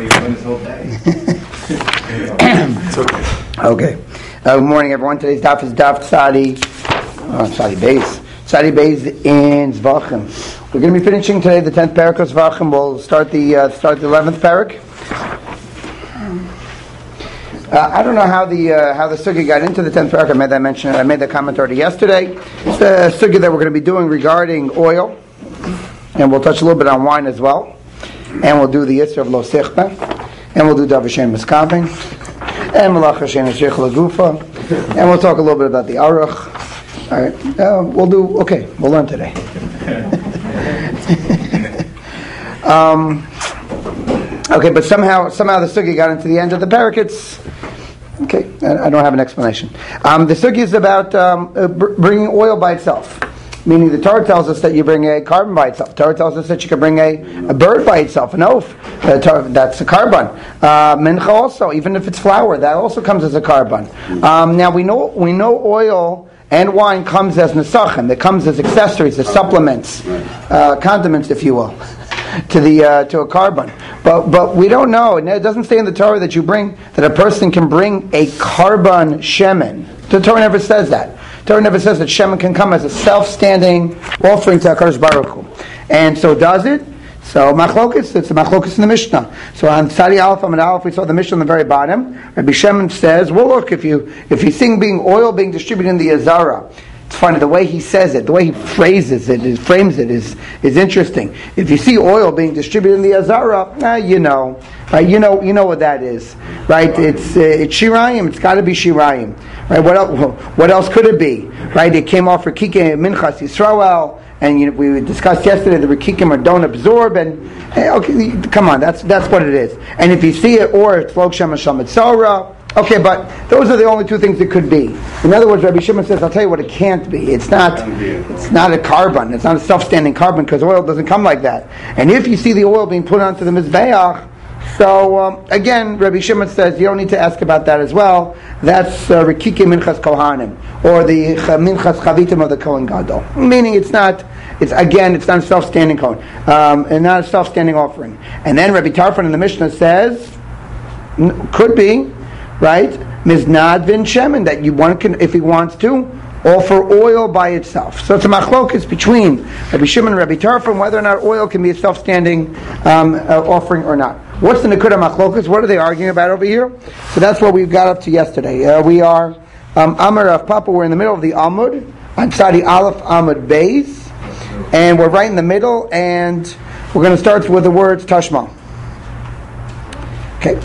this whole day. It's okay. Okay. Good morning, everyone. Today's daf is daf Tzadi Beis. Tzadi Beis in Zvachim. We're going to be finishing today the 10th parak of Zvachim. We'll start the 11th parak. I don't know how the sugya got into the 10th parak. I made that comment already yesterday. It's the sugya that we're going to be doing regarding oil, and we'll touch a little bit on wine as well, and we'll do the Yisr of Lo Sichta, and we'll do Dav Hashem Miskavin, and Malach Hashem Sheikh Lagufa, and we'll talk a little bit about the Aruch. All right, we'll learn today. Okay, but somehow the sugya got into the end of the parak. Okay, I don't have an explanation. The sugya is about bringing oil by itself. Meaning the Torah tells us that you bring a carbon by itself. The Torah tells us that you can bring a bird by itself, an oaf. That's a carbon. Mincha also, even if it's flour, that also comes as a carbon. Now we know oil and wine comes as nesachim. It comes as accessories, as supplements, condiments, if you will, to a carbon. But we don't know. It doesn't say in the Torah that a person can bring a carbon shemen. The Torah never says that. The Torah never says that shemen can come as a self-standing offering to HaKadosh Baruch Hu. And so does it? So machlokas, it's a machlokas in the Mishnah. So on Tzadi Aleph Amud Aleph, we saw the Mishnah on the very bottom. Rabbi Shemen says, well look, if you see oil being distributed in the Azara, it's funny, the way he says it, the way he phrases it, frames it is interesting. If you see oil being distributed in the Azara, you know, right? You know what that is, right? It's Shirayim. It's got to be Shirayim, right? What else could it be, right? It came off for Kike Minchas Yisrael, and we discussed yesterday the Rikikim don't absorb, and okay, come on, that's what it is. And if you see it, or it's Lok Shem Hashem Etzora. Okay, but those are the only two things it could be. In other words, Rabbi Shimon says, I'll tell you what it can't be. It's not a carbon. It's not a self-standing carbon, because oil doesn't come like that. And if you see the oil being put onto the Mizbeach, so again, Rabbi Shimon says, you don't need to ask about that as well. That's Rikike Minchas Kohanim, or the Minchas Chavitim of the Kohen Gadol. Meaning it's not a self-standing Kohen, and not a self-standing offering. And then Rabbi Tarfon in the Mishnah says, could be, right? Miznad vin shemen, that one can, if he wants to, offer oil by itself. So it's a machlokas between Rabbi Shimon and Rabbi Tarfon whether or not oil can be a self-standing offering or not. What's the Nekuda machlokas? What are they arguing about over here? So that's what we've got up to yesterday. We are Amar of Papa. We're in the middle of the Amud on Tzadi Aleph Amud Beis, and we're right in the middle, and we're going to start with the words Tashma. Okay.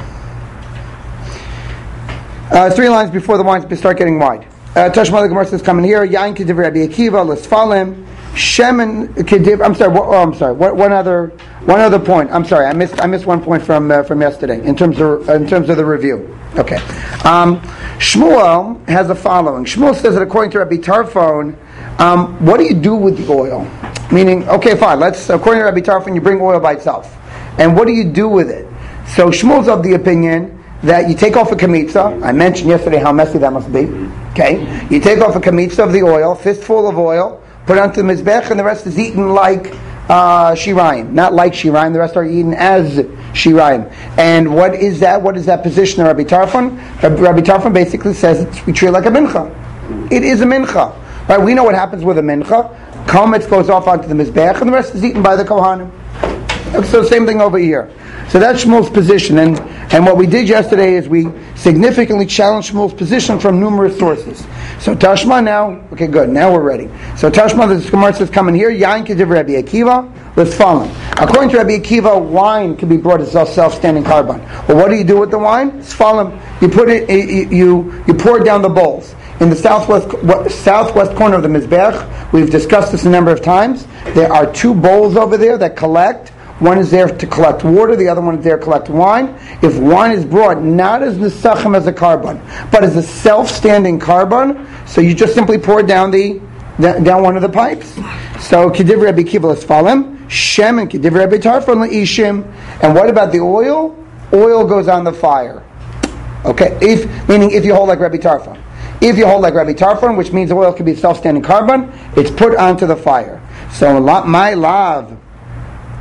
3 lines before the lines start getting wide. Tashma the Gemara says coming here. Yain Kediv Rabbi Akiva L'Sfalim Shemen Kediv. I'm sorry. One other point. I'm sorry. I missed one point from yesterday in terms of the review. Okay. Shmuel has the following. Shmuel says that according to Rabbi Tarfon, what do you do with the oil? Meaning, okay, fine. According to Rabbi Tarfon, you bring oil by itself, and what do you do with it? So Shmuel's of the opinion that you take off a kamitza. I mentioned yesterday how messy that must be. Okay, you take off a kamitza of the oil, fistful of oil, put it onto the mizbech, and the rest is eaten like shirayim. Not like shirayim, the rest are eaten as shirayim. And what is that? What is that position of Rabbi Tarfon? Rabbi Tarfon basically says we treat it like a mincha. It is a mincha. Right? We know what happens with a mincha. Kometz goes off onto the mizbech, and the rest is eaten by the kohanim. So same thing over here. So that's Shmuel's position, and what we did yesterday is we significantly challenged Shmuel's position from numerous sources. So Tashma now, okay, good, now we're ready. So Tashma, the Gemara says coming here, Yain Kediv Rabbi Akiva, let's follow him. According to Rabbi Akiva, wine can be brought as a self-standing carbon. Well, what do you do with the wine? Let's follow him. You put it, you pour it down the bowls. In the southwest corner of the Mizbech, we've discussed this a number of times. There are 2 bowls over there that collect. One is there to collect water, the other one is there to collect wine. If wine is brought not as nesachim as a carbon, but as a self-standing carbon, so you just simply pour it down one of the pipes. So Kediv Rabbi Akiva L'Sfalim, Shem and Kediv Rabbi Tarfon L'Ishim. And what about the oil? Oil goes on the fire. Okay, if you hold like Rabbi Tarfon. If you hold like Rabbi Tarfon, which means the oil can be a self-standing carbon, it's put onto the fire. So my lav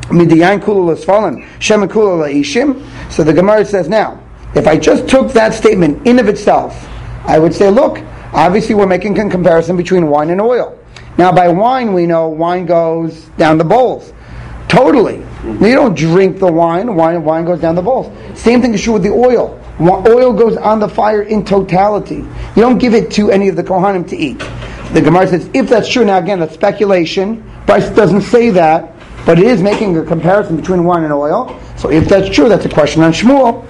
Midiyan kula l'sfalim, shemen kula l'ishim. So the Gemara says now, if I just took that statement in of itself, I would say, look, obviously we're making a comparison between wine and oil. Now by wine, we know wine goes down the bowls. Totally. You don't drink the wine goes down the bowls. Same thing is true with the oil. Oil goes on the fire in totality. You don't give it to any of the Kohanim to eat. The Gemara says, if that's true, now again, that's speculation. Bryce doesn't say that, but it is making a comparison between wine and oil. So if that's true, that's a question on Shmuel.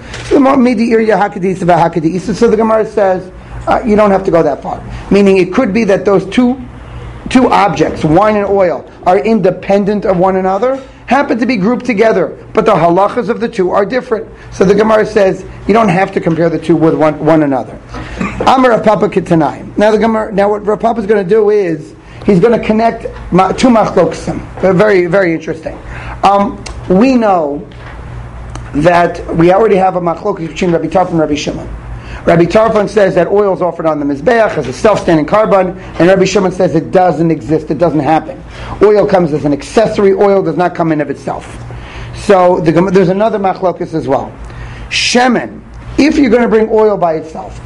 So the Gemara says, you don't have to go that far. Meaning it could be that those two objects, wine and oil, are independent of one another, happen to be grouped together, but the halachas of the two are different. So the Gemara says you don't have to compare the two with one another. Amar Rav Papa Kitanai. Now what Rav Papa is going to do is he's going to connect two machlokesim. Very, very interesting. We know that we already have a machlokes between Rabbi Tarfon and Rabbi Shimon. Rabbi Tarfon says that oil is offered on the Mizbeach as a self-standing carbon, and Rabbi Shimon says it doesn't exist, it doesn't happen. Oil comes as an accessory, oil does not come in of itself. So there's another machlokus as well. Shemen, if you're going to bring oil by itself,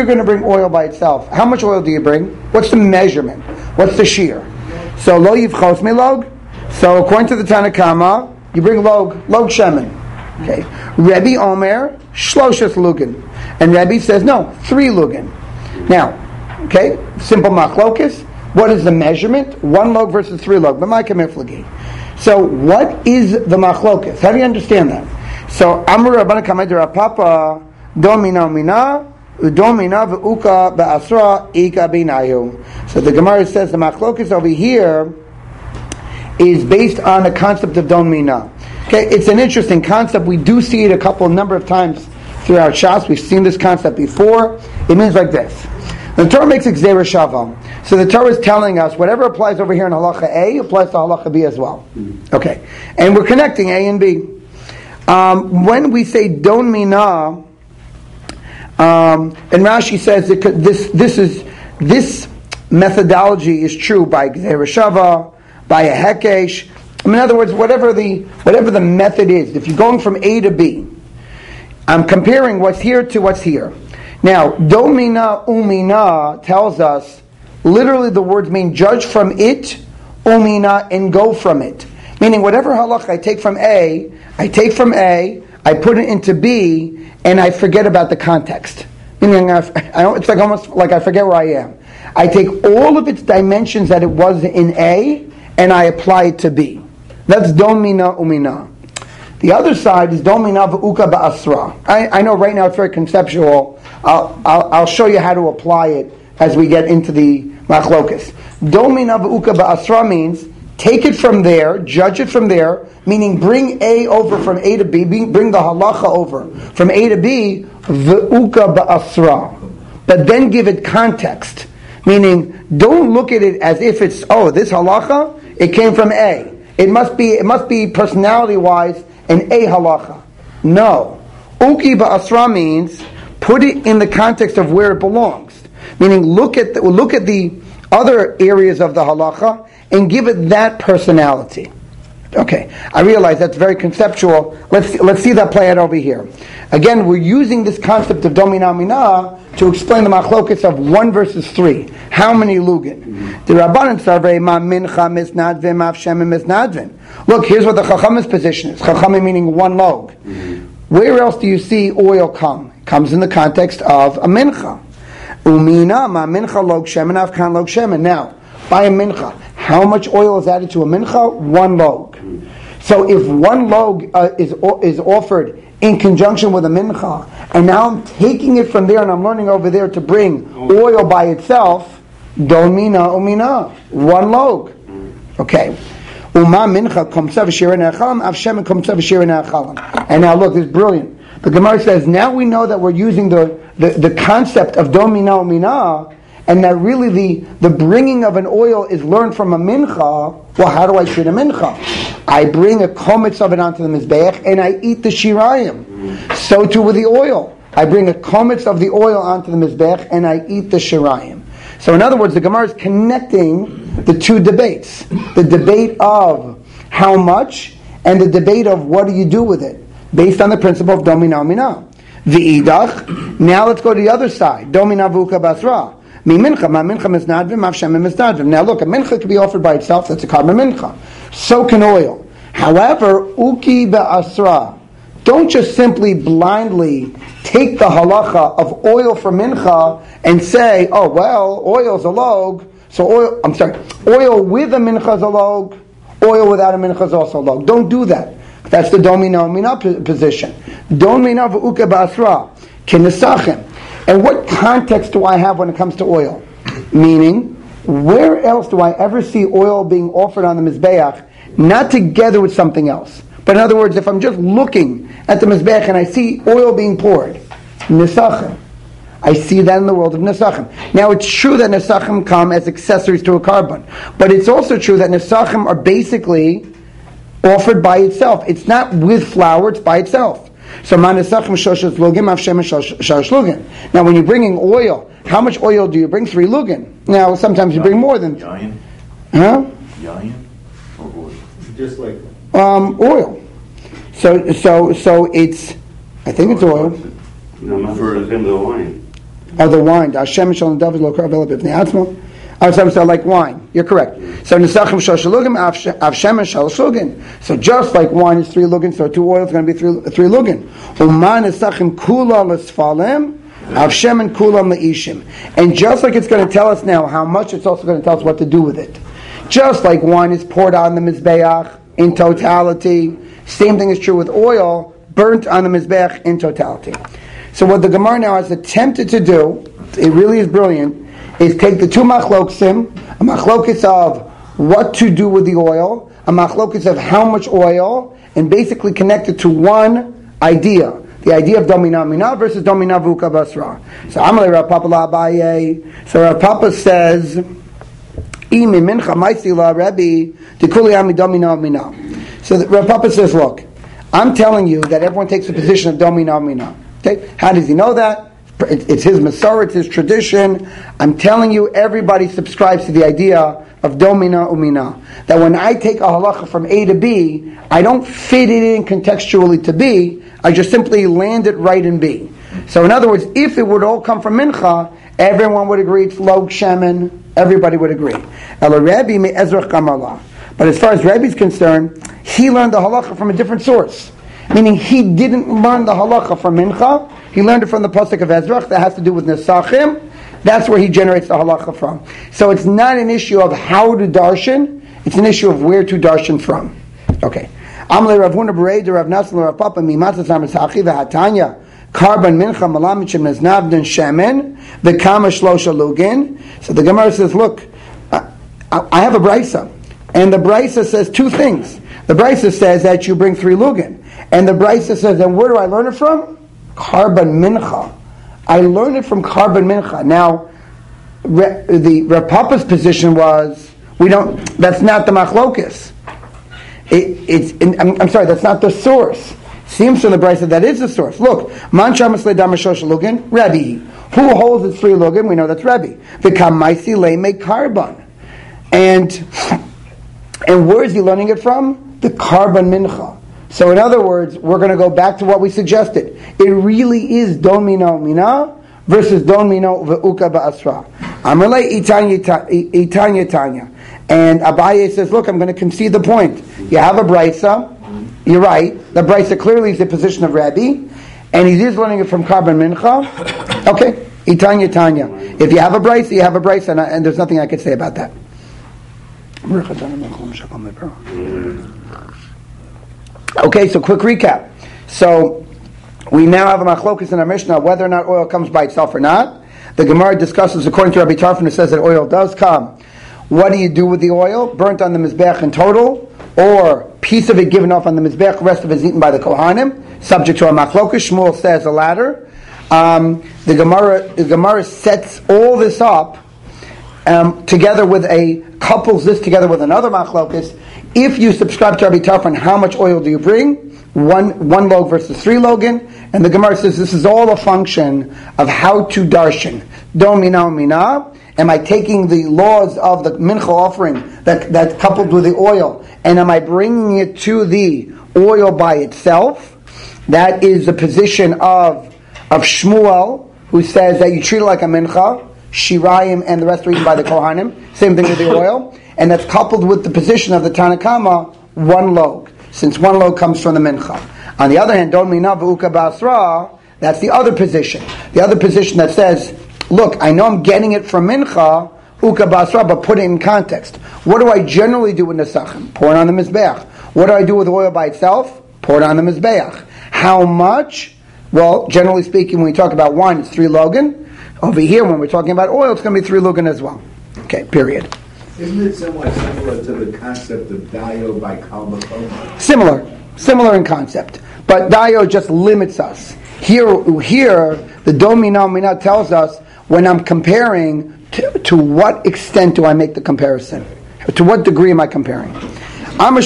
how much oil do you bring? What's the measurement? What's the shear? So lo yivchos milog. So according to the Tanakama, you bring log shemen. Okay. Rebbe Omer, shloshes lugin. And Rebbe says, no, 3 lugin. Now, okay, simple machlokus. What is the measurement? 1 log versus 3 log. So what is the machlokus? How do you understand that? So, Amar Rabbana Kamei Rav Papa, domina mina, udomina v'uka ba'asra ika binayu. So the Gemara says the machlokus over here is based on the concept of don mina. Okay, it's an interesting concept. We do see it a number of times throughout Shas. We've seen this concept before. It means like this. The Torah makes Gzeira Shava. So the Torah is telling us whatever applies over here in Halacha A applies to Halacha B as well. Okay, and we're connecting A and B. When we say Don Mina, and Rashi says that this methodology is true by Gzeira Shava, by a Hekesh. In other words, whatever the method is, if you're going from A to B, I'm comparing what's here to what's here. Now, domina umina tells us, literally the words mean judge from it, umina, and go from it. Meaning whatever halach I take from A, I put it into B, and I forget about the context. Meaning it's like almost like I forget where I am. I take all of its dimensions that it was in A, and I apply it to B. That's domina umina. The other side is domina v'uka ba'asra. I know right now it's very conceptual. I'll show you how to apply it as we get into the machlokas. Domina v'uka ba'asra means take it from there, judge it from there, meaning bring A over from A to B, bring the halacha over from A to B, v'uka ba'asra. But then give it context. Meaning, don't look at it as if it's, this halacha, it came from A. It must be personality-wise an A halacha. No. Uki ba'asra means put it in the context of where it belongs. Meaning look at the other areas of the halacha and give it that personality. Okay, I realize that's very conceptual. Let's see that play out over here. Again, we're using this concept of domina mina to explain the machlokas of 1 versus 3. How many lugin? The Rabbanan survey ma mincha misnadvin ma shemen misnadvin. Look, here's what the Chacham's position is. Chachamim meaning 1 log. Where else do you see oil come? It comes in the context of a mincha. Umina ma mincha log shemen avkan log shemen. Now, by a mincha, how much oil is added to a mincha? 1 log. So if 1 log is offered in conjunction with a mincha, and now I'm taking it from there and I'm learning over there to bring oil by itself, domina umina, 1 log. Okay. Uma mincha komtza v'shira ne'achalam, av shemen komtza v'shira ne'achalam. And now look, this is brilliant. The Gemara says, now we know that we're using the concept of domina umina, and that really the bringing of an oil is learned from a mincha. Well, how do I treat a mincha? I bring a kometz of it onto the mizbeach and I eat the shirayim. So too with the oil. I bring a kometz of the oil onto the mizbeach and I eat the shirayim. So in other words, the Gemara is connecting the two debates. The debate of how much and the debate of what do you do with it, based on the principle of domina mina. V'idach, now let's go to the other side. Domina v'uka basra. Mi mincha, ma mincha misnadvim, av shemen misnadvim. Now look, a mincha can be offered by itself, that's a carbon mincha. So can oil. However, uki ba'asra. Don't just simply blindly take the halacha of oil for mincha and say, oh well, oil's a log, so oil with a mincha is a log, oil without a mincha is also a log. Don't do that. That's the domina mina position. Domina v'uka ba'asra, kinesachem. And what context do I have when it comes to oil? Meaning, where else do I ever see oil being offered on the Mizbeach, not together with something else? But in other words, if I'm just looking at the Mizbeach and I see oil being poured, Nesachem, I see that in the world of Nesachem. Now it's true that Nesachem come as accessories to a carbon, but it's also true that Nesachem are basically offered by itself. It's not with flour, it's by itself. So now when you're bringing oil, how much oil do you bring? 3 lugin. Now sometimes you bring more than... Yayin? Huh? Yayin? Or oil? Just like oil. So it's, I think it's oil. No, for the wine. Oh, the wine. So like wine. You're correct. So nesachem shal shalugim, av shemen shal shugin. So just like wine is 3 lugin, so 2 oil is going to be 3 lugin. Uman nesachem kula l'sfalem, av shemen kula l'ishim. And just like it's going to tell us now how much, it's also going to tell us what to do with it. Just like wine is poured on the mizbeach in totality, same thing is true with oil, burnt on the mizbeach in totality. So what the Gemara now has attempted to do, it really is brilliant, is take the 2 machloksim, a machlokis of what to do with the oil, a machlokis of how much oil, and basically connect it to one idea. The idea of domina mina versus domina vuka basra. So Amalei Rav Papa la Abaye. So Rav Papa says, Imi mincha maisi la Rebbe dekuli ami domina mina. So Rav Papa says, look, I'm telling you that everyone takes the position of domina mina. Okay? How does he know that? It's his Masorah, it's his tradition. I'm telling you, everybody subscribes to the idea of domina umina. That when I take a halacha from A to B, I don't fit it in contextually to B, I just simply land it right in B. So in other words, if it would all come from mincha, everyone would agree it's log shemen, everybody would agree. But as far as Rebbe is concerned, he learned the halacha from a different source. Meaning he didn't learn the halacha from mincha, he learned it from the pasuk of Ezrach that has to do with nesachim. That's where he generates the halacha from. So it's not an issue of how to darshan, it's an issue of where to darshan from. Okay. Amalei Rav Huna Berei de Rav Nassan Rav Papa mimatzas hamisachi v'hatanya karban mincha malamichem neznavden shemen v'kama shlosha lugin. So the Gemara says, look, I have a brisa, and the brisa says 2 things. The brisa says that you bring 3 lugin. And the Brisa says, and where do I learn it from? Carbon mincha. I learned it from carbon mincha. Now, the Rav Papa's position was, that's not the machlokis. I'm sorry, that's not the source. Seems from the Brisa that is the source. Look, man shamas le'dam shosh lugin, Rebbe. Who holds its 3 lugin? We know that's Rebbe. V'kam maisi le'mei carbon. And where is he learning it from? The carbon mincha. So in other words, we're going to go back to what we suggested. It really is domina mina versus domina v'uka ba'asra. Amalei itanya tanya. And Abaye says, look, I'm going to concede the point. You have a brisa. You're right. The brisa clearly is the position of Rabbi. And he is learning it from carbon mincha. Okay. Itanya tanya. If you have a brisa, you have a brisa. And there's nothing I could say about that. Okay, so quick recap. So we now have a machlokus in our Mishnah whether or not oil comes by itself or not. The Gemara discusses, according to Rabbi Tarfon, who says that oil does come. What do you do with the oil? Burnt on the mizbech in total, or piece of it given off on the mizbech, rest of it is eaten by the kohanim, subject to a machlokus. Shmuel says the latter. The Gemara sets all this up together with couples this together with another machlokus. If you subscribe to Rabbi Tarfon, how much oil do you bring? One log versus 3 login. And the Gemara says this is all a function of how to darshan. Domina mina. am I taking the laws of the mincha offering that coupled with the oil, and am I bringing it to the oil by itself? That is the position of Shmuel, who says that you treat it like a mincha, shirayim, and the rest are eaten by the kohanim. Same thing with the oil, and that's coupled with the position of the Tanakama, one log, since one log comes from the mincha. On the other hand, don minav uka basra. That's the other position. The other position that says, look, I know I'm getting it from mincha, uka basra, but put it in context. What do I generally do with nesachim? Pour it on the mizbeach. What do I do with oil by itself? Pour it on the mizbeach. How much? Well, generally speaking, when we talk about wine, it's 3 logan. Over here, when we're talking about oil, it's going to be 3 logan as well. Okay, period. Isn't it somewhat similar to the concept of dayo by kalmakoma? Similar in concept. But dayo just limits us. Here, the domina tells us when I'm comparing, to what extent do I make the comparison? To what degree am I comparing? Another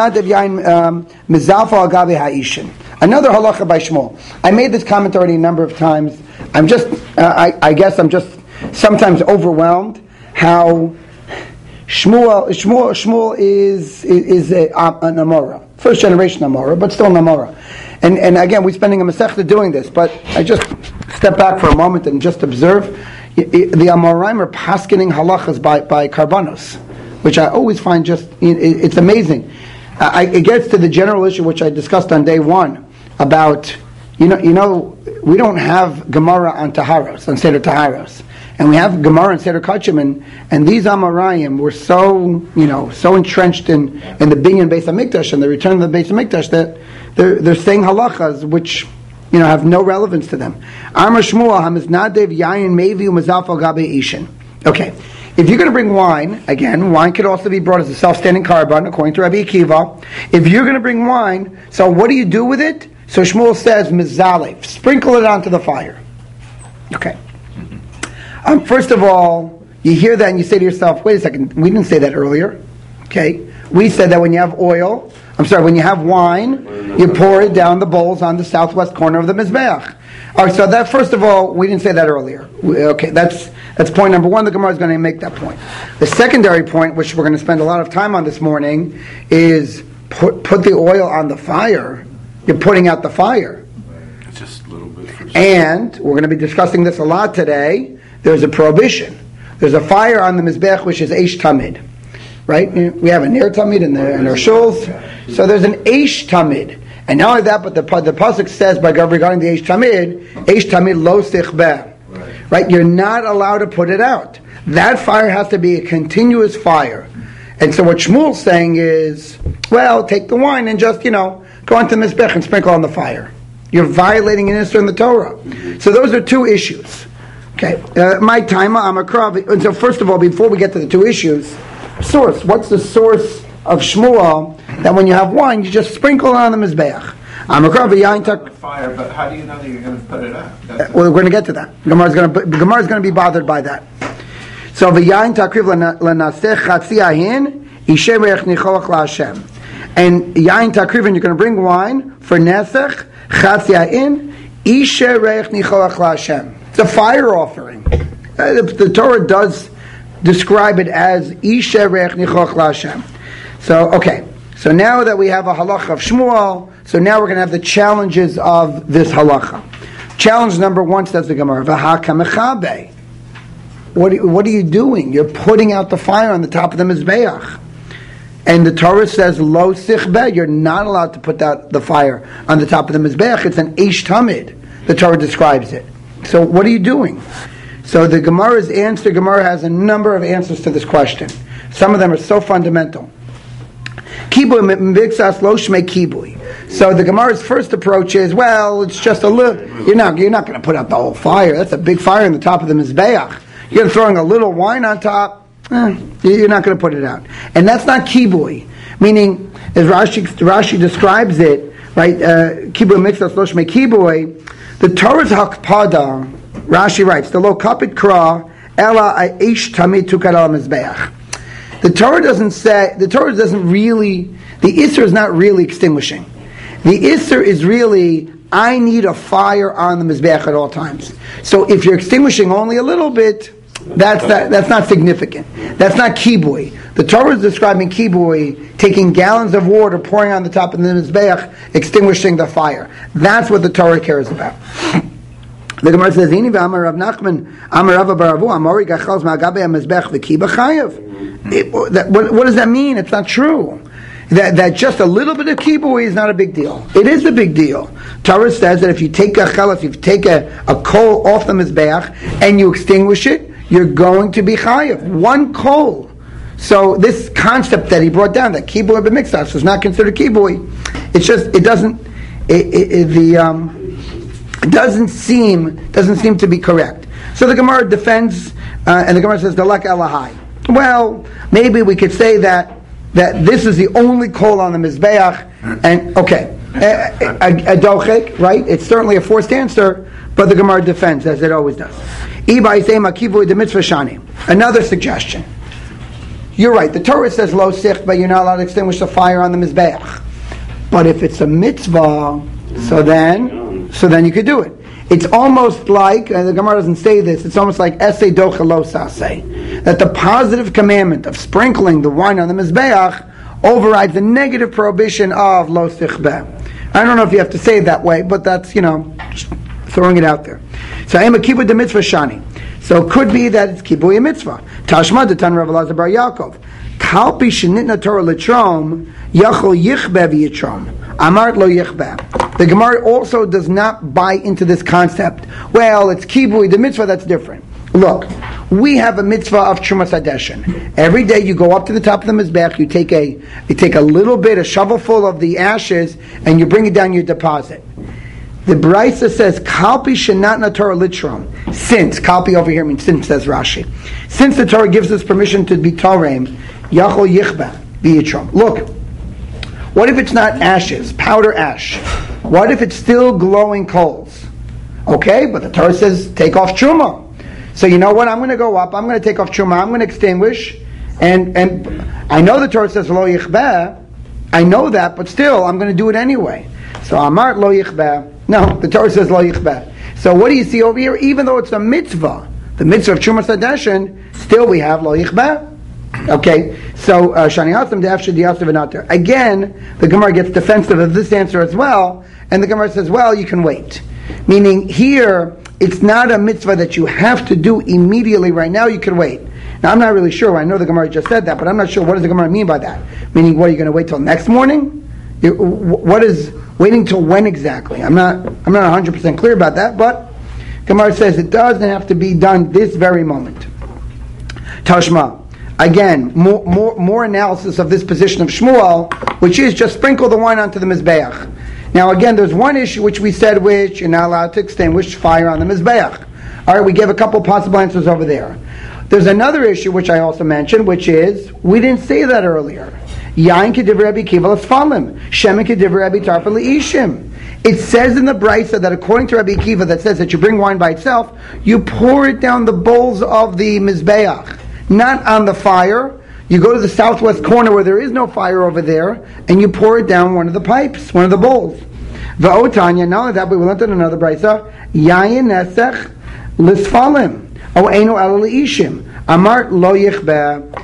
halacha by Shmuel. I made this comment already a number of times. I guess I'm just sometimes overwhelmed how Shmuel is an Amora, first generation Amora, but still an Amora. And again, we're spending a Masechta doing this, but I just step back for a moment and just observe. The Amoraim are paskening halachas by karbanos, which I always find it's amazing. It gets to the general issue which I discussed on day 1 about, we don't have Gemara on Taharos, on Seder Taharos. And we have Gemara and Seder Kachim, and these Amoraim were so entrenched in the binyan Beis HaMikdash and the return of the Beis HaMikdash that they're saying halachas which have no relevance to them. Amar Shmuel hamiznadev yayin mevi umazaf al gabe ishin. Okay, if you're going to bring wine, again, wine could also be brought as a self-standing carbon, according to Rabbi Akiva. If you're going to bring wine, so what do you do with it? So Shmuel says mizalev, sprinkle it onto the fire. Okay. First of all, you hear that and you say to yourself, wait a second, we didn't say that earlier. Okay, we said that when you have when you have wine, you pour it down the bowls on the southwest corner of the Mizbeach. All right, so that, first of all, we didn't say that earlier. Okay, that's point number 1. The Gemara is going to make that point. The secondary point, which we're going to spend a lot of time on this morning, is put the oil on the fire. You're putting out the fire. Just a little bit. And we're going to be discussing this a lot today. There's a prohibition. There's a fire on the Mizbeach, which is Eish Tamid. Right? We have a Ner Tamid in our shuls. So there's an Eish Tamid. And not only that, but the pasuk says regarding the Eish Tamid lo sichbeh. Right? You're not allowed to put it out. That fire has to be a continuous fire. And so what Shmuel's saying is, well, take the wine and just, go onto the Mizbech and sprinkle on the fire. You're violating an Isser in the Torah. So those are 2 issues. Okay. My time, Amakrav. And so first of all, before we get to the 2 issues, source. What's the source of Shmuel that when you have wine, you just sprinkle it on the Mizbeach? On the fire, but how do you know that you're going to put it out? Well, we're going to get to that. Gemara is going to be bothered by that. So v'yayin takriv lanasech chatzi ahin ishe reich nicholach laHashem. And yayin takriv, and you're going to bring wine for nesech chatzi ahin ishe reich nicholach laHashem. It's a fire offering. The Torah does describe it as ishe reich nicholach laHashem. So okay. So now that we have a halacha of Shmuel, so now we're going to have the challenges of this halacha. Challenge number 1 says the Gemara, V'haka mechabe. What are you doing? You're putting out the fire on the top of the Mizbeach. And the Torah says, Lo sichbeh, you're not allowed to put out the fire on the top of the Mizbeach. It's an Eish Tamid. The Torah describes it. So what are you doing? So the Gemara's answer, Gemara has a number of answers to this question. Some of them are so fundamental. So the Gemara's first approach is, well, it's just a little. You're not going to put out the whole fire. That's a big fire on the top of the Mizbeach. You're throwing a little wine on top. You're not going to put it out, and that's not kibui. Meaning, as Rashi describes it, right? Kibui mixas lo shmei kibui. The Torah's hakpada. Rashi writes, the lo kapit kra ela aish tamid tukad al Mizbeach. The Torah doesn't really, the Isser is not really extinguishing. The Isser is really, I need a fire on the Mizbeach at all times. So if you're extinguishing only a little bit, That's not significant. That's not kibui. The Torah is describing kibui, taking gallons of water, pouring on the top of the mizbeach, extinguishing the fire. That's what the Torah cares about. The Gemara says, "Ini v'amar Rav Nachman, amar Rav Baravu, amori gachals ma'agabe hamizbech v'kiba chayav." What does that mean? It's not true. That just a little bit of kibui is not a big deal. It is a big deal. Torah says that if you take a chalas, if you take a coal off the mizbeach and you extinguish it, you're going to be chayav. One coal. So this concept that he brought down, that kibui b'miktas, is not considered kibui. It's just it doesn't seem to be correct. So the Gemara defends, and the Gemara says dalak elahai. Well, maybe we could say that this is the only coal on the mizbeach, and okay, a dochek, right? It's certainly a forced answer, but the Gemara defends as it always does. Another suggestion. You're right. The Torah says lo sich, but you're not allowed to extinguish the fire on the mizbeach. But if it's a mitzvah, so then you could do it. It's almost like, the Gemara doesn't say this, it's almost like esei docha lo saseh, that the positive commandment of sprinkling the wine on the mizbeach overrides the negative prohibition of lo sichbeh. I don't know if you have to say it that way, but that's, just throwing it out there. So I'm a kibui de mitzvah shani. So it could be that it's kibui a mitzvah. Tashma de tan Rav Elazar bar Yaakov. Kalpi shenitna Torah l'trom, yachol yichbeh v'yitrom. Amart lo yichbeh. The Gemara also does not buy into this concept. Well, it's kibui, the mitzvah, that's different. Look, we have a mitzvah of Trumas Hadeshin. Every day you go up to the top of the mizbech, you take a little bit, a shovelful of the ashes, and you bring it down your deposit. The Brisa says, Kalpi shenatna Torah litrom. Since, Kalpi over here means since, says Rashi. Since the Torah gives us permission to be Torem, Yachol Yichba, B'yitrom. Look, what if it's not ashes, powder ash? What if it's still glowing coals? Okay, but the Torah says, take off Truma. So you know what, I'm going to go up, I'm going to take off Truma, I'm going to extinguish, and I know the Torah says, Lo Yichba, I know that, but still, I'm going to do it anyway. So Amart Lo Yichba. No, the Torah says Lo Yichbeh. So what do you see over here? Even though it's a mitzvah, the mitzvah of Trumas Hadeshin, still we have Lo Yichbeh. Okay, so Shani Hatzim De'afshid Diyasav V'nater. Again, the Gemara gets defensive of this answer as well, and the Gemara says, well, you can wait. Meaning here, it's not a mitzvah that you have to do immediately right now, you can wait. Now I'm not really sure, I know the Gemara just said that, but I'm not sure what does the Gemara mean by that? Meaning, what, are you going to wait till next morning? What is waiting till when exactly? I'm not 100% clear about that, but Gemara says it doesn't have to be done this very moment. Tashma. Again, more analysis of this position of Shmuel, which is just sprinkle the wine onto the mizbeach. Now again, there's one issue which we said which you're not allowed to extinguish fire on the mizbeach. Alright, we gave a couple possible answers over there. There's another issue which I also mentioned, which is, we didn't say that earlier. Yain kedivrei Rabbi Kiva l'sfalim, shemen kedivrei Rabbi Tarfa l'ishim. It says in the Brisa that according to Rabbi Kiva, that says that you bring wine by itself, you pour it down the bowls of the mizbeach, not on the fire. You go to the southwest corner where there is no fire over there, and you pour it down one of the pipes, one of the bowls. V'otanya, not only that, but we learned in another Brisa, Yain nesech l'sfalim, o einu ela l'ishim, amart lo yichbeh.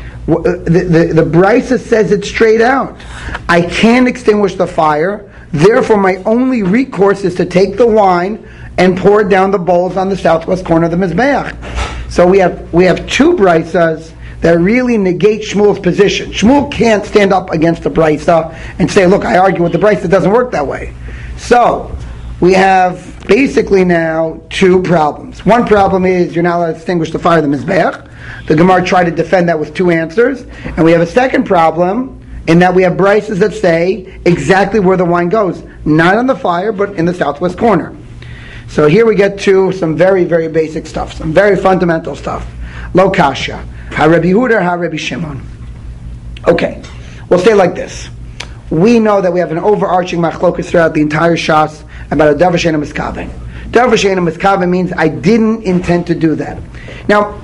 The Brisa says it straight out. I can't extinguish the fire, therefore my only recourse is to take the wine and pour it down the bowls on the southwest corner of the Mizbeach. So we have two Brisas that really negate Shmuel's position. Shmuel can't stand up against the Brisa and say, look, I argue with the Brisa, it doesn't work that way. So we have basically now two problems. One problem is you're not allowed to extinguish the fire of the Mizbeach. The Gemara tried to defend that with two answers. And we have a second problem in that we have Brisas that say exactly where the wine goes. Not on the fire, but in the southwest corner. So here we get to some very, very basic stuff. Some very fundamental stuff. Lo kasha. Ha Rabbi Yehuda, ha Rabbi Shimon. Okay. We'll say like this. We know that we have an overarching machlokus throughout the entire Shas about a davar she'eino miskaven. Davar she'eino miskaven means I didn't intend to do that. Now,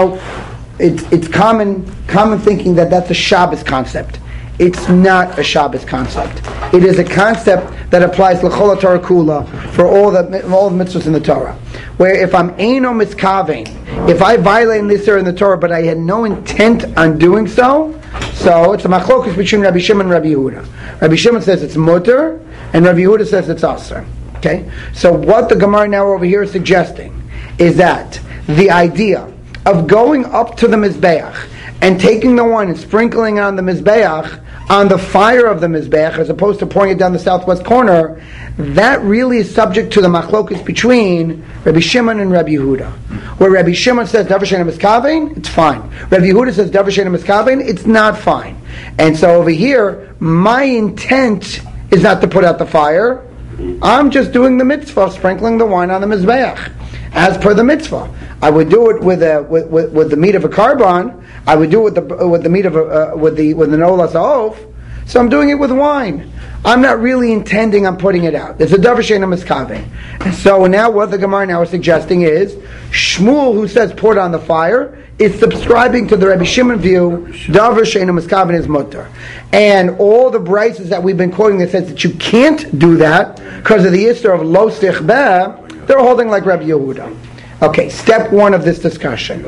it's common thinking that that's a Shabbos concept. It's not a Shabbos concept. It is a concept that applies l'chol Torah kula for all the mitzvahs in the Torah. Where if I'm eino miskavein, if I violate this in the Torah, but I had no intent on doing so, so it's a machlokus between Rabbi Shimon and Rabbi Yehuda. Rabbi Shimon says it's mutter, and Rabbi Yehuda says it's aser. Okay? So what the Gemara now over here is suggesting is that the idea of going up to the Mizbeach and taking the wine and sprinkling on the Mizbeach, on the fire of the Mizbeach, as opposed to pouring it down the southwest corner, that really is subject to the machlokus between Rabbi Shimon and Rabbi Yehuda. Where Rabbi Shimon says Davar She'eino Miskavein, it's fine. Rabbi Yehuda says Davar She'eino Miskavein, it's not fine. And so over here, my intent is not to put out the fire. I'm just doing the mitzvah of sprinkling the wine on the Mizbeach, as per the mitzvah. I would do it with the meat of a carbon. I would do it with the meat of with the nolas ha'of. So I'm doing it with wine. I'm not really intending on putting it out. It's a davar she'eino miskavein. And so now what the Gemara now is suggesting is Shmuel, who says pour it on the fire, is subscribing to the Rabbi Shimon view. Davar she'eino miskavein is mutter. And all the brises that we've been quoting that says that you can't do that because of the issur of lo sichbeh, they're holding like Rabbi Yehuda. Okay, step one of this discussion.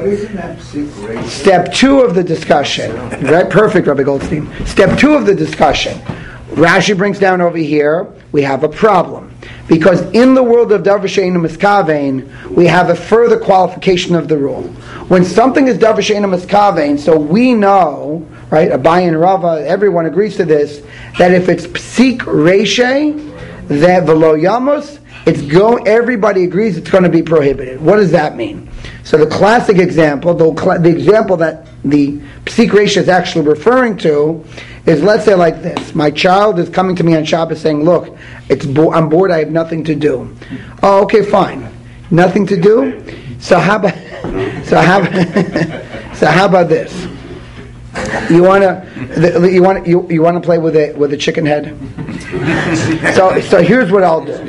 Step two of the discussion. Right, perfect, Rabbi Goldstein. Step two of the discussion. Rashi brings down over here, we have a problem. Because in the world of Davar She'eino Miskavein, we have a further qualification of the rule. When something is Davar She'eino Miskavein, so we know, right, Abaye and Rava, everyone agrees to this, that if it's Psik Reishe, that V'lo Yamos, everybody agrees it's going to be prohibited. What does that mean? So the classic example, the example that the Psik Reisha is actually referring to, is let's say like this. My child is coming to me on Shabbos saying, look, I'm bored, I have nothing to do. Oh, okay, fine. Nothing to do? So how about this? You want to play with a chicken head? So here's what I'll do.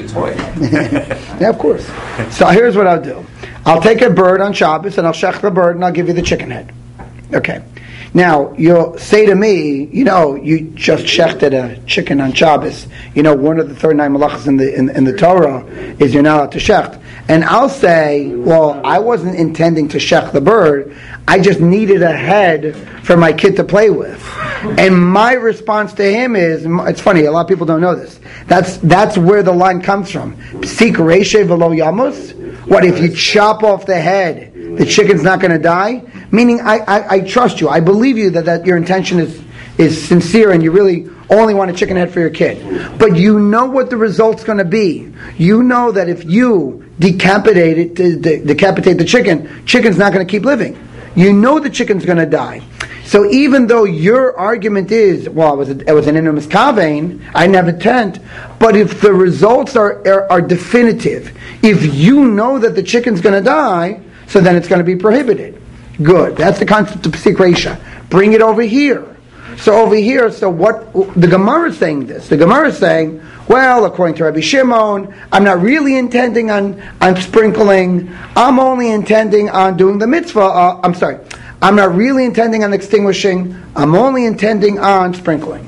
Yeah, of course. So here's what I'll do. I'll take a bird on Shabbos and I'll shech the bird and I'll give you the chicken head. Okay. Now you'll say to me, you just shechted a chicken on Shabbos. One of the 39 malachas in the Torah is you're not allowed to shecht. And I'll say, well, I wasn't intending to shech the bird. I just needed a head for my kid to play with. And my response to him is, it's funny, a lot of people don't know this. That's where the line comes from. Psik reishe v'lo yamos. What if you chop off the head, the chicken's not going to die? Meaning, I trust you. I believe you that your intention is sincere and you really only want a chicken head for your kid. But you know what the result's going to be. You know that if you decapitate the chicken's not going to keep living. You know the chicken's going to die. So even though your argument is, well, it was an eino miskavein, I didn't have intent, but if the results are definitive, if you know that the chicken's going to die, so then it's going to be prohibited. Good. That's the concept of Psik Reisha. Bring it over here. So what the Gemara is saying this. The Gemara is saying, well, according to Rabbi Shimon, I'm not really intending on sprinkling. I'm only intending on doing the mitzvah. I'm not really intending on extinguishing. I'm only intending on sprinkling.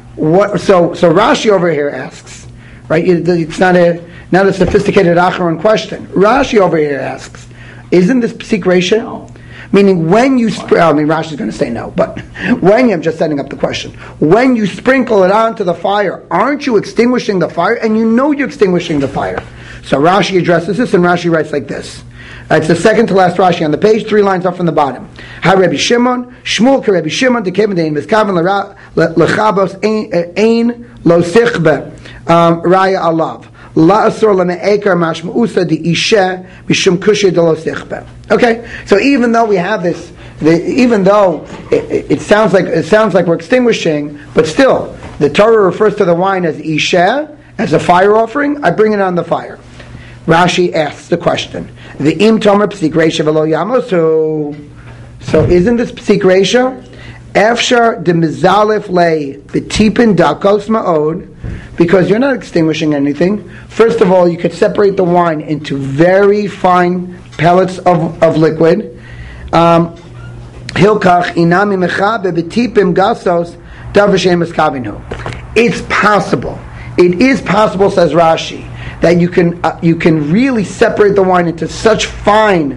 So Rashi over here asks, right? It's not a sophisticated Acharon question. Rashi over here asks, isn't this Psik Reisha? No. Meaning when you Rashi's going to say no, but I'm just setting up the question. When you sprinkle it onto the fire, aren't you extinguishing the fire? And you know you're extinguishing the fire. So Rashi addresses this, and Rashi writes like this. It's the second to last Rashi on the page, 3 lines up from the bottom. Ha Rabbi Shimon, Shmuel ke Rabbi Shimon, dekevin dein miskaven lechabos ein lo sichbe raya alav. Okay, so even though we have this, even though it sounds like we're extinguishing, but still, the Torah refers to the wine as isheh, as a fire offering. I bring it on the fire. Rashi asks the question: the im tomer psik reisha v'lo yamosu. So isn't this psik reisha? Efshar de mizalef lei b'tipin dakos ma'od. Because you're not extinguishing anything. First of all, you could separate the wine into very fine pellets of liquid. Hilkach inami mechabe betipim gasos davar she'eino miskavein hu. It's possible. It is possible, says Rashi, that you can really separate the wine into such fine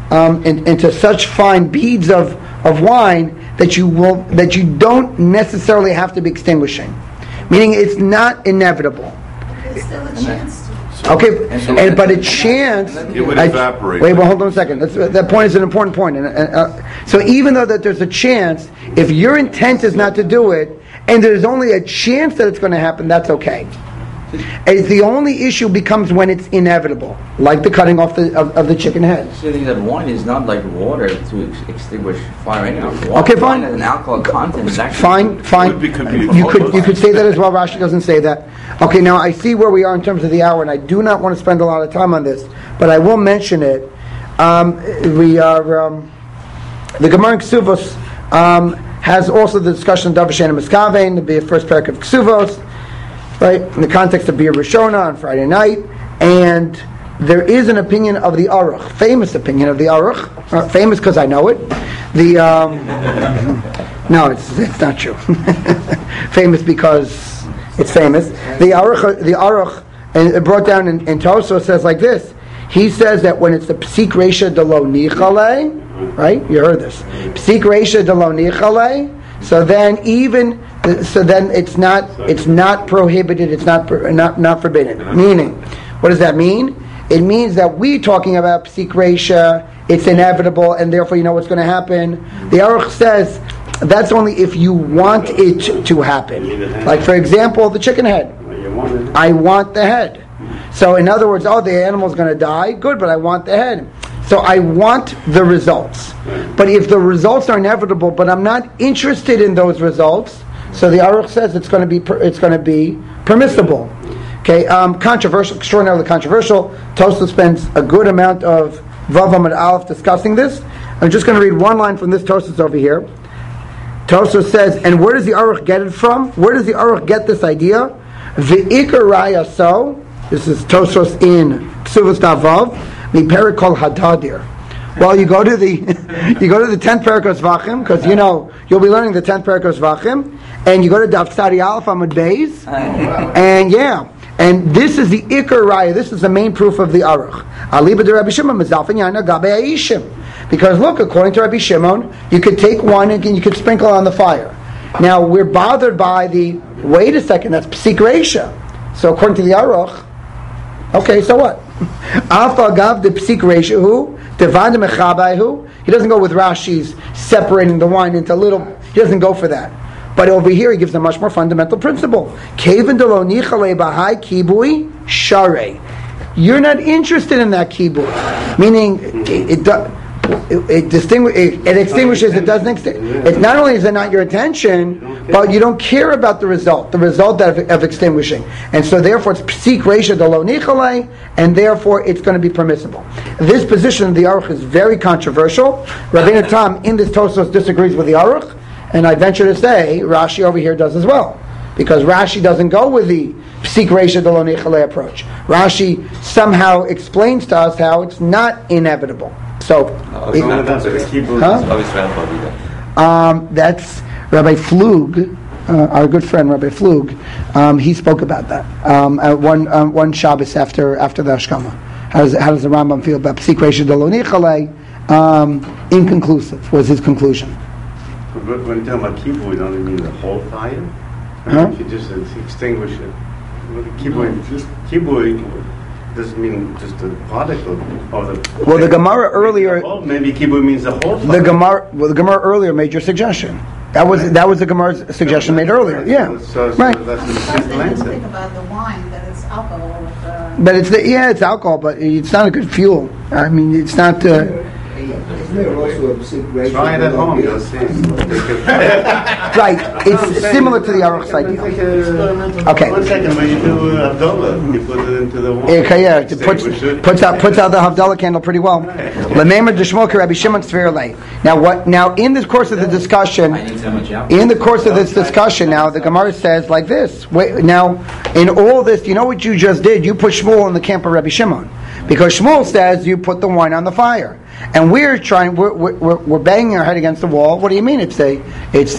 beads of wine that you don't necessarily have to be extinguishing, meaning it's not inevitable. There's still a chance to. Okay, but a chance. It would evaporate. Wait, well, hold on a second. That point is an important point. So even though that there's a chance, if your intent is not to do it, and there's only a chance that it's going to happen, that's okay. As the only issue becomes when it's inevitable, like the cutting off of the chicken head. So the thing that wine is not like water to extinguish fire anyhow. Okay, fine. Wine has an alcohol content. It's actually Fine. You could say that as well. Rashi doesn't say that. Okay, now I see where we are in terms of the hour, and I do not want to spend a lot of time on this, but I will mention it. We are the Gemara in Ksuvos has also the discussion of Davashen and Miskavein, to be a first parak of Ksuvos, right, in the context of Bir Rishona on Friday night, and there is an opinion of the Aruch, famous opinion of the Aruch, famous because I know it. No, it's not true. Famous because it's famous. The Aruch, and it brought down in Tosfos says like this. He says that when it's the Psik Reisha de lo Nichale, right? You heard this. Psik Reisha de lo Nichale. So then it's not prohibited. It's not forbidden. Meaning, what does that mean? It means that we're talking about Psik Reisha. It's inevitable, and therefore you know what's going to happen. The Aruch says that's only if you want it to happen. Like for example, the chicken head. I want the head. So in other words, the animal's going to die. Good, but I want the head. So I want the results. But if the results are inevitable, but I'm not interested in those results, so the Aruch says it's going to be permissible. Okay, controversial, extraordinarily controversial. Tosfos spends a good amount of Vav Amud Aleph discussing this. I'm just going to read one line from this Tosfos over here. Tosfos says, and where does the Aruch get it from? Where does the Aruch get this idea? V'ikar raya so. This is Tosfos in Ksuvos Davav. Mi perik kol hadadir. Well, you go to the 10th Perikos Vachim, because you'll be learning the 10th Perikos Vachim, and you go to Daf Tzadi Aleph Amud Beis, and this is the Ikar Raya. This is the main proof of the Aruch. Aliba de Rabbi Shimon Mezalfin Yana Gabe Aishim. Because look, according to Rabbi Shimon, you could take wine and you could sprinkle on the fire. Now we're bothered by wait a second, that's Psik Reisha. So according to the Aruch, okay, so what? Afagav the Psik Reisha who Devan de Mechabai who he doesn't go with Rashi's separating the wine into little. He doesn't go for that. But over here, he gives a much more fundamental principle. Kevin de lo nichale bahai kibui share. You're not interested in that kibui, meaning it extinguishes. It doesn't extinguish. It's not only is it not your attention, but you don't care about the result of extinguishing, and so therefore it's psik reisha de lo nichale, and therefore it's going to be permissible. This position of the Aruch is very controversial. Rabbeinu Tam in this Tosfos disagrees with the Aruch. And I venture to say Rashi over here does as well, because Rashi doesn't go with the psik reisha de lo nichale approach. Rashi somehow explains to us how it's not inevitable. So, that's Rabbi Flug, our good friend Rabbi Flug. He spoke about that one Shabbos after the Hashkama. How does the Rambam feel about psik reisha de lo nichale? Inconclusive was his conclusion. But when you talk about kibui, don't you mean the whole fire? If you just extinguish it. Kibui doesn't mean just a particle of the... Well, the Gemara earlier... Maybe kibui means the whole fire. The Gemara earlier made your suggestion. That was the Gemara's suggestion made earlier. Yeah, so right. That's the Because simple they didn't answer. think about the wine, that it's alcohol with But it's alcohol, but it's not a good fuel. I mean, it's not... Try it at home, you'll see. Right, it's similar to the Aruch's idea. Okay. 1 second, when you do Havdalah, you put it into the water. Okay, yeah, it puts out the Havdalah candle pretty well. Lemeimer d'shmoker Rabbi Shimon Tzvir lei. Now in the course of the discussion, now the Gemara says like this. Now, in all this, you know what you just did? You put Shmuel in the camp of Rabbi Shimon, because Shmuel says you put the wine on the fire. And we're banging our head against the wall. What do you mean?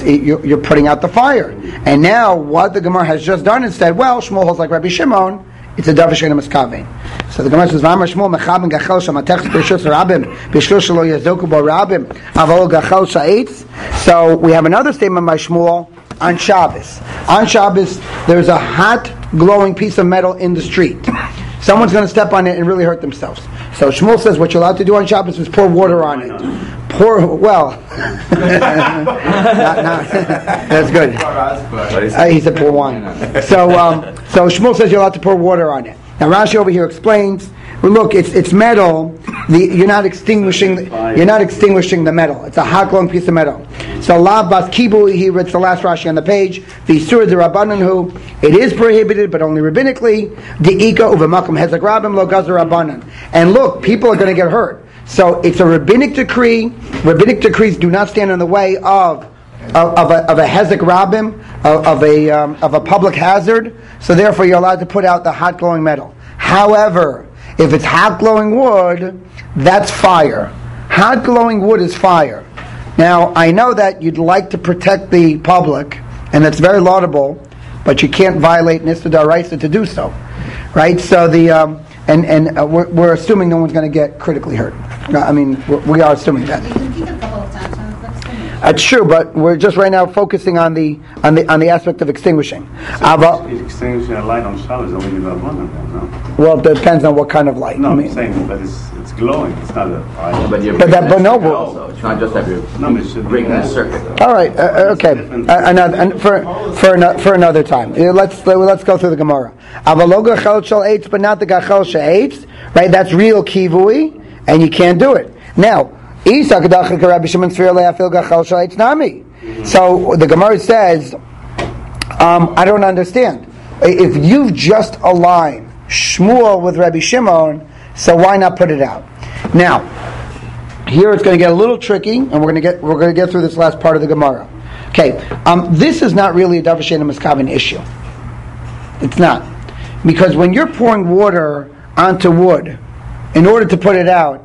You're putting out the fire. And now what the Gemara has just done is said, well, Shmuel holds like Rabbi Shimon. it's a davar she'eino miskaven. So the Gemara says, "V'amar Shmuel mechaben gachel shamatech b'rishus rabim b'shlosh shelo yazoku bo rabim avol gachel sha'etz." So we have another statement by Shmuel on Shabbos. On Shabbos, there's a hot, glowing piece of metal in the street. Someone's going to step on it and really hurt themselves. So Shmuel says what you're allowed to do on Shabbos is pour water on it. That's good. He said pour wine. So Shmuel says you're allowed to pour water on it. Now Rashi over here explains, well, look, it's metal. You're not extinguishing the metal. It's a hot glowing piece of metal. So la bas kibu, he reads the last Rashi on the page. The Surah de Rabbanan, it is prohibited, but only rabbinically. The ika uvemakom hezek rabim lo gazer Rabbanan. And look, people are going to get hurt. So it's a rabbinic decree. Rabbinic decrees do not stand in the way of a hezek rabim, of a public hazard. So therefore, you're allowed to put out the hot glowing metal. However, if it's hot glowing wood, that's fire. Hot glowing wood is fire. Now, I know that you'd like to protect the public, and that's very laudable, but you can't violate Nista D'Oraisa to do so, right? So we're assuming no one's going to get critically hurt. I mean, we are assuming that. You can keep it a couple of times. That's true, but we're just right now focusing on the aspect of extinguishing. Extinguishing a light on Shabbos only in Rabbanan, no? Well, it depends on what kind of light. No, I mean, I'm saying, but it's glowing. It's not a fire. But you're But no. also, it's not just that you're breaking the circuit. All right, okay. For another time. Let's go through the Gemara. Avalo gachel shel eitz, but not the gachel shel eitz. Right? That's real kivui, and you can't do it. Now, so the Gemara says, I don't understand. If you've just aligned Shmuel with Rabbi Shimon, so why not put it out? Now, here it's going to get a little tricky, and we're going to get through this last part of the Gemara. Okay, this is not really a davar she'eino miskaven issue. It's not, because when you're pouring water onto wood in order to put it out,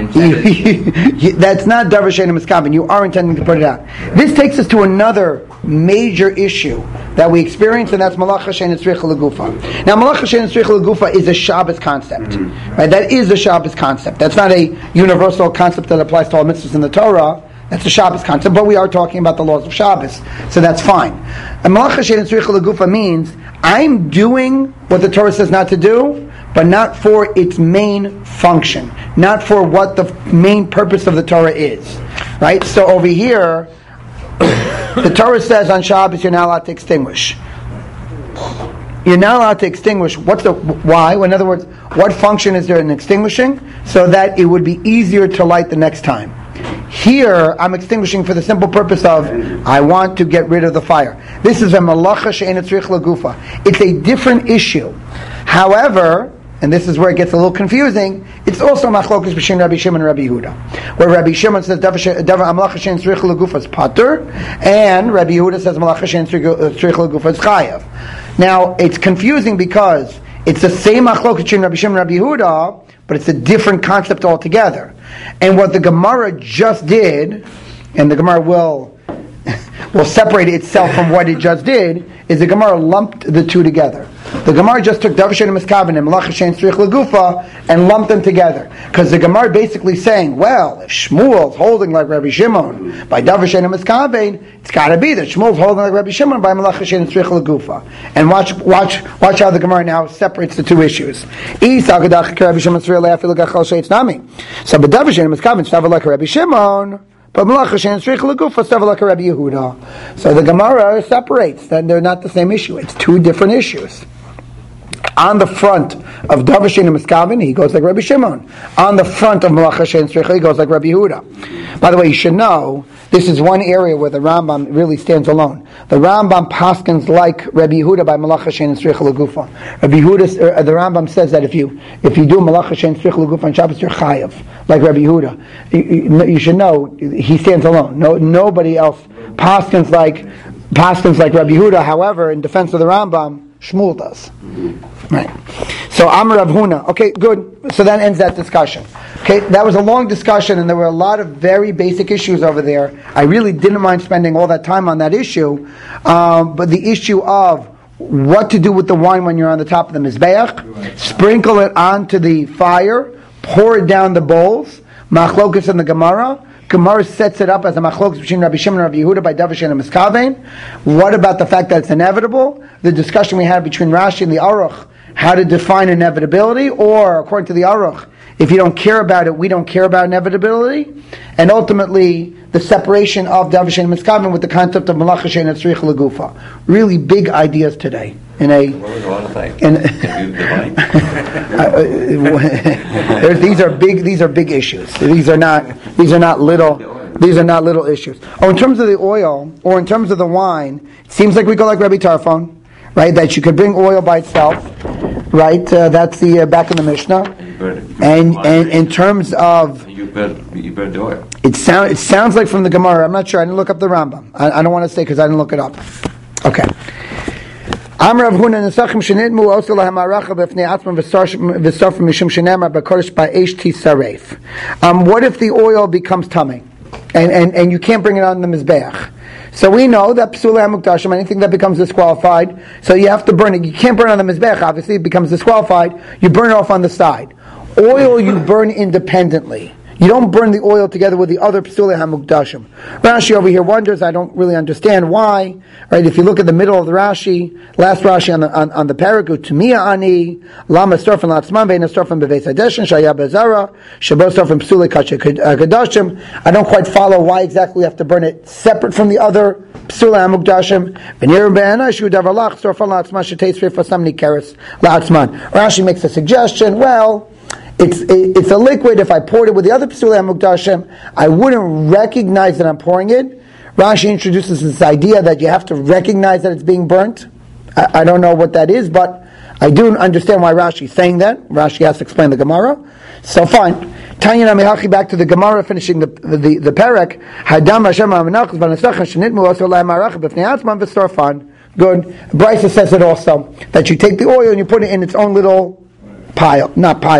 that's not davar she'eino miskaven. You are intending to put it out. This takes us to another major issue that we experience, and that's malacha she'eino tzricha l'gufa. Now, malacha she'eino tzricha l'gufa is a Shabbos concept, right? That is a Shabbos concept. That's not a universal concept that applies to all mitzvahs in the Torah. That's a Shabbos concept, but we are talking about the laws of Shabbos, so that's fine. And malacha she'eino tzricha l'gufa means I'm doing what the Torah says not to do, but not for its main function, not for what the main purpose of the Torah is, right? So over here, the Torah says on Shabbos you're not allowed to extinguish. You're not allowed to extinguish. Why? In other words, what function is there in extinguishing? So that it would be easier to light the next time. Here, I'm extinguishing for the simple purpose of I want to get rid of the fire. This is a malacha she'eino tzricha l'gufa. It's a different issue. However, and this is where it gets a little confusing, it's also machlokas between Rabbi Shimon and Rabbi Yehuda, where Rabbi Shimon says malacha she'eino tzricha l'gufa is patur, and Rabbi Yehuda says malacha she'eino tzricha l'gufa is chayav. Now, it's confusing because it's the same machlokas between Rabbi Shimon and Rabbi Yehuda, but it's a different concept altogether. And what the Gemara just did, and the Gemara will separate itself from what it just did, is the Gemara lumped the two together. The Gemara just took davar she'eino miskaven and malacha she'eino tzricha l'gufa and lumped them together. Because the Gemara basically saying, well, if Shmuel's holding like Rabbi Shimon by davar she'eino miskaven, it's got to be that Shmuel's holding like Rabbi Shimon by malacha she'eino tzricha l'gufa. And watch how the Gemara now separates the two issues. So b'davar she'eino miskaven stavar like Rabbi Shimon, but malacha she'eino tzricha l'gufa stavar like Rabbi Yehuda. So the Gemara separates that they're not the same issue. It's two different issues. On the front of davar she'eino miskaven, he goes like Rabbi Shimon. On the front of malacha she'eino tzricha, he goes like Rabbi Yehuda. By the way, you should know, this is one area where the Rambam really stands alone. The Rambam paskins like Rabbi Yehuda by malacha she'eino tzricha l'gufa. Rabbi Yehuda, the Rambam says that if you do malacha she'eino tzricha l'gufa on Shabbos, you're chayav, like Rabbi Yehuda. You should know, he stands alone. Nobody else paskins like Rabbi Yehuda. However, in defense of the Rambam, Shmuel does. Right. So Amar Rav Huna. Okay, good. So that ends that discussion. Okay, that was a long discussion, and there were a lot of very basic issues over there. I really didn't mind spending all that time on that issue, but the issue of what to do with the wine when you're on the top of the Mizbeach. Sprinkle it onto the fire, pour it down the bowls. Machlokas in the Gemara. Gemara sets it up as a machlokas between Rabbi Shimon and Rabbi Yehuda by Davashin and Miskavein. What about the fact that it's inevitable? The discussion we had between Rashi and the Aruch, how to define inevitability, or according to the Aruch, if you don't care about it, we don't care about inevitability. And ultimately, the separation of Davashin and Miskavein with the concept of Malacha Shein Tzrich Legufa. Really big ideas today. These are big issues. These are not little issues. In terms of the oil, or in terms of the wine, it seems like we go like Rabbi Tarfon, right? That you could bring oil by itself, right? That's the back in the Mishnah. And in terms of you burn the oil. It sounds like from the Gemara. I'm not sure. I didn't look up the Rambam. I don't want to say because I didn't look it up. Okay. Amar Rav Huna Nesachim Shenitmu also lahem aracha b'fnei atzman v'sarfim mishum shenemar b'kodesh ba'esh tisaref. What if the oil becomes tummy, and you can't bring it on the mizbeach? So we know that psulei hamukdashim, anything that becomes disqualified, so you have to burn it. You can't burn it on the mizbeach. Obviously, it becomes disqualified. You burn it off on the side. Oil you burn independently. You don't burn the oil together with the other psulei hamukdashim. Rashi over here wonders. I don't really understand why. Right? If you look at the middle of the Rashi, last Rashi on the paragraph, Tumia ani lama storfen latzman ve'ena storfen beveis hadeshin shaya bezara shabo storfen psulei kadashim. I don't quite follow why exactly we have to burn it separate from the other psulei hamukdashim. V'nir be'ena shu davar lach storfen latzman sheteis for samni keres latzman. Rashi makes a suggestion. Well, it's a liquid. If I poured it with the other psulei hamukdashim, I wouldn't recognize that I'm pouring it. Rashi introduces this idea that you have to recognize that it's being burnt. I don't know what that is, but I do understand why Rashi is saying that. Rashi has to explain the Gemara. So fine. Tanya Namihachi, back to the Gemara, finishing the parak. Hadam Hashem ha'menachos v'nesachas shenitmu also la'hem ha'aracha b'fnei atzman v'storfan. Good. Brisa says it also, that you take the oil and you put it in its own little puddle.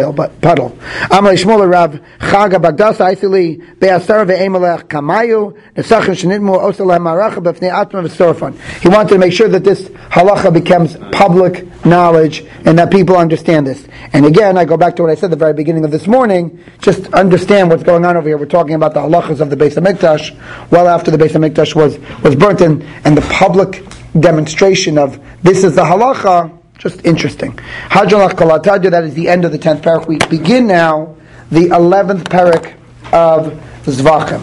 Amalei Shmuel Rav Chaga Bagdasa Aisili Be'asar ve'emelech Kamayu Nesachim Shenitmu Osalahem Maracha B'fnei Atma V'Sorfan. He wanted to make sure that this halacha becomes public knowledge and that people understand this. And again, I go back to what I said at the very beginning of this morning. Just understand what's going on over here. We're talking about the halachas of the Beis HaMikdash well after the Beis HaMikdash was burnt, and the public demonstration of this is the halacha. Just interesting. Hajjalach Kalatadja, that is the end of the 10th parak. We begin now the 11th parak of Zvachim.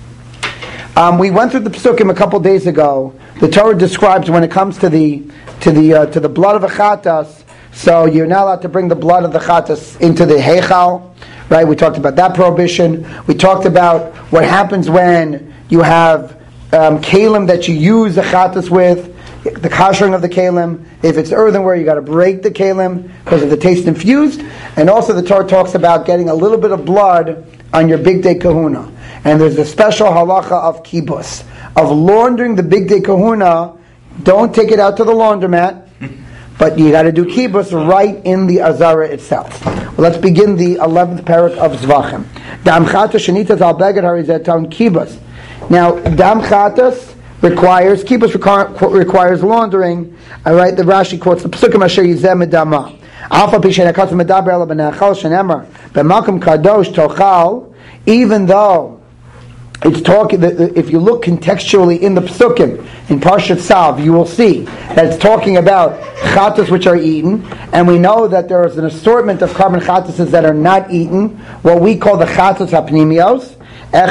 We went through the Pesukim a couple days ago. The Torah describes when it comes to the blood of a chatas, so you're not allowed to bring the blood of the chatas into the heichal, right? We talked about that prohibition. We talked about what happens when you have kalim that you use the chatas with, the kashering of the kalim. If it's earthenware, you got to break the kalim because of the taste infused. And also the Torah talks about getting a little bit of blood on your big day kahuna. And there's a special halacha of kibus, of laundering the big day kahuna. Don't take it out to the laundromat, but you got to do kibus right in the azara itself. Well, let's begin the 11th parak of Zvachim. Dam chatas shenitas al beged harizetan kibus. Now, dam chatas requires requires laundering. All right, the Rashi quotes the Pesukim Asher Yizeh Medama. Alpha Pishena Katzim Medaber Ela Benachal Shenemar B'Malkum Kadosh Tochal. Even though it's talking, if you look contextually in the Pesukim in Parshat Sav, you will see that it's talking about chatas which are eaten, and we know that there is an assortment of carbon chatases that are not eaten, what we call the chatas hapnimios. This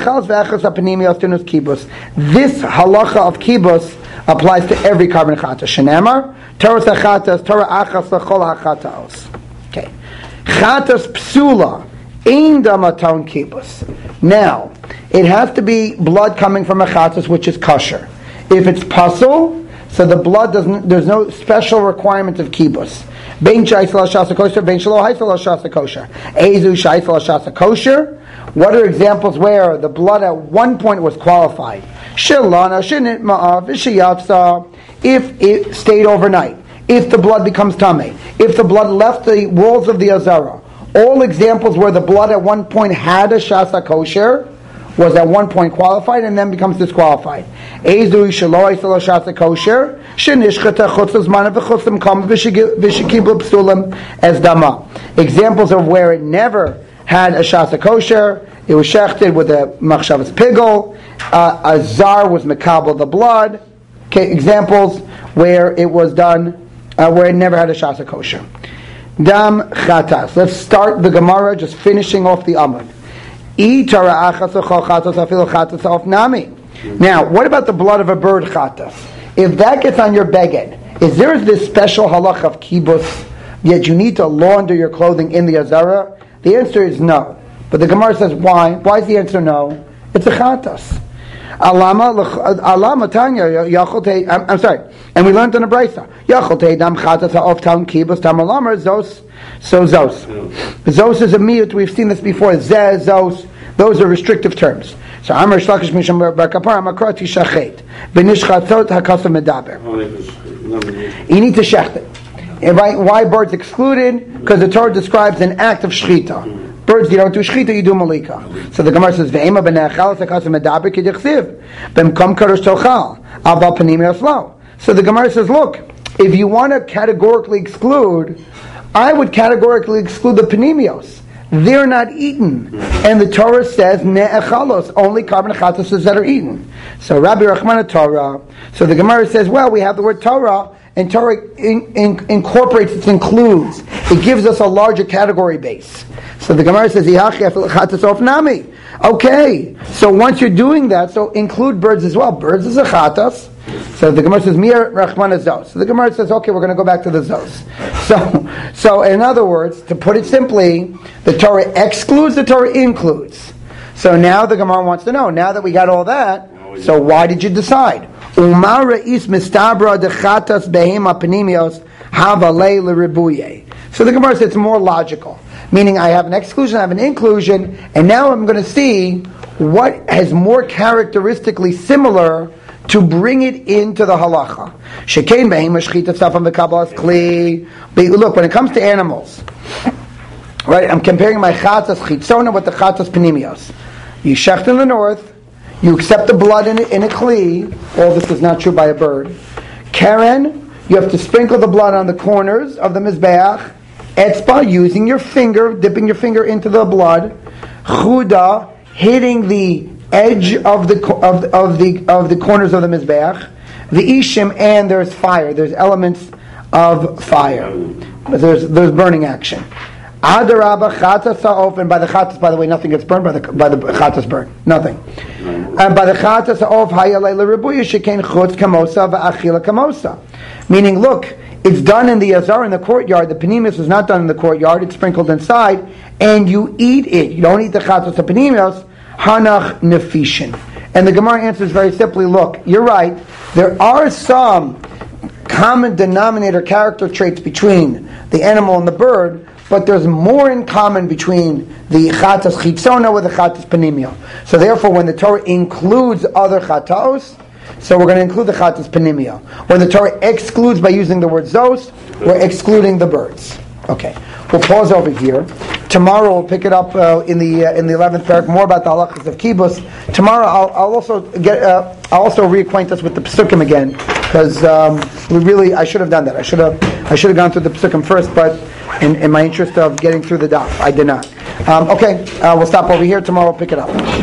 halacha of kibus applies to every carbon chatas. Shenemar, Torah chatas, Torah achas lechol hachataos. Okay, chatas psula, ein damaton kibus. Now, it has to be blood coming from a chatas which is kosher. If it's pasul, so the blood doesn't. There's no special requirement of kibus. Bein shaisel shasa kosher, bein shelo haisel shasa kosher. Ezu shaisel shasa kosher. What are examples where the blood at one point was qualified? Shilana, shinit ma'av, shiyatsa. If it stayed overnight, if the blood becomes tamei, if the blood left the walls of the azara, all examples where the blood at one point had a shasa kosher was at one point qualified and then becomes disqualified. Examples of where it never had a shasa kosher, it was shechted with a machshavas pigel, a zar was mekabel the blood. Okay, examples where it was done, where it never had a shasa kosher. Dam chatas. Let's start the Gemara, just finishing off the Amud. Now, what about the blood of a bird chatas? If that gets on your beged, is there this special halach of kibbutz, yet you need to launder your clothing in the azara? The answer is no. But the Gemara says, why? Why is the answer no? It's a chatas. Alama Tanya, I'm sorry, and we learned in a brayta. Yachote dam chatas of town kibbutz tamalamar zos. So zos. Zos is a miyut. We've seen this before. Zeh, zos. Those are restrictive terms. So Amar Shlakish Misham Bar Kapar Makrati Shachet Benishchatzot Hakasav Medaber. You need to shecht it. Right? Why birds excluded? Because the Torah describes an act of shchita. Birds, you don't do shchita, you do malika. So the Gemara says, "Ve'ema b'ne'achal hakasav medaber k'dichsiv b'mkom kadosh tochal aval panim yaslo." So the Gemara says, look, if you want to categorically exclude, I would categorically exclude the panimios. They're not eaten. And the Torah says, ne'echalos, only carbon chatas that are eaten. So Rabbi Rachman Torah, so the Gemara says, well, we have the word Torah, and Torah incorporates, it includes. It gives us a larger category base. So the Gemara says, nami. Okay, so once you're doing that, so include birds as well. Birds is a chatas. So the Gemara says, Mir Rachman Zos. So the Gemara says, okay, we're going to go back to the Zos. So in other words, to put it simply, the Torah excludes, the Torah includes. So now the Gemara wants to know, now that we got all that, so why did you decide? Umar re'is mistabra dechatas behema panimios havalei l'ribuye. So the Gemara says it's more logical. Meaning I have an exclusion, I have an inclusion, and now I'm going to see what has more characteristically similar to bring it into the halacha. Shekein behema shchita tzafam v'kabbalas kli. Look, when it comes to animals, right, I'm comparing my chatas chitzona with the chatas panimios. You shecht in the north, you accept the blood in a kli. All this is not true by a bird. Karen, you have to sprinkle the blood on the corners of the mizbeach. Etzba, using your finger, dipping your finger into the blood. Chuda, hitting the edge of the corners of the mizbeach. The ishim, and there's fire. There's elements of fire. There's burning action. Adarabba chatas ha'of, and by the chatas, by the way, nothing gets burned. By the chatas burn, nothing. And by the chatas ha'of hayalei l'ribuya shekain chutz kamosa va'achila kamosa. Meaning, look, it's done in the azar in the courtyard. The panimios is not done in the courtyard. It's sprinkled inside, and you eat it. You don't eat the chatas the panimios. Hanach nefishin. And the Gemara answers very simply, look, you're right. There are some common denominator character traits between the animal and the bird, but there's more in common between the chatas chitzona with the chatas panimio. So therefore, when the Torah includes other chatos, so we're going to include the chatas panimio. When the Torah excludes by using the word zos, we're excluding the birds. Okay, we'll pause over here. Tomorrow we'll pick it up in the 11th parak, more about the halachas of kibbutz. Tomorrow I'll also reacquaint us with the pesukim again, because I should have done that. I should have gone through the pesukim first, but in my interest of getting through the daf, I did not. Okay, we'll stop over here. Tomorrow we'll pick it up.